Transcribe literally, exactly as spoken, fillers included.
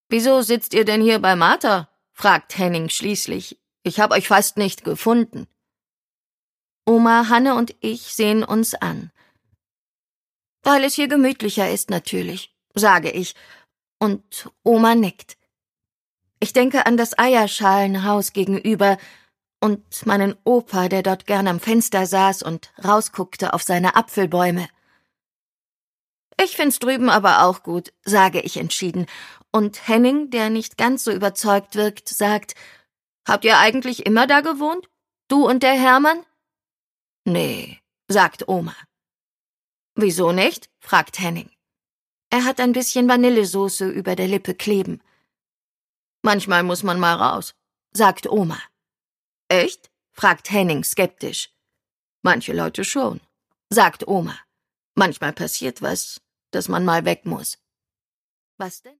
»Wieso sitzt ihr denn hier bei Martha?« fragt Henning schließlich. »Ich hab euch fast nicht gefunden.« Oma, Hanne und ich sehen uns an. »Weil es hier gemütlicher ist, natürlich«, sage ich, und Oma nickt. Ich denke an das Eierschalenhaus gegenüber und meinen Opa, der dort gern am Fenster saß und rausguckte auf seine Apfelbäume. »Ich find's drüben aber auch gut«, sage ich entschieden, und Henning, der nicht ganz so überzeugt wirkt, sagt, »Habt ihr eigentlich immer da gewohnt? Du und der Hermann?« »Nee«, sagt Oma. »Wieso nicht?«, fragt Henning. Er hat ein bisschen Vanillesoße über der Lippe kleben. »Manchmal muss man mal raus«, sagt Oma. »Echt?«, fragt Henning skeptisch. »Manche Leute schon«, sagt Oma. »Manchmal passiert was, dass man mal weg muss.« »Was denn?«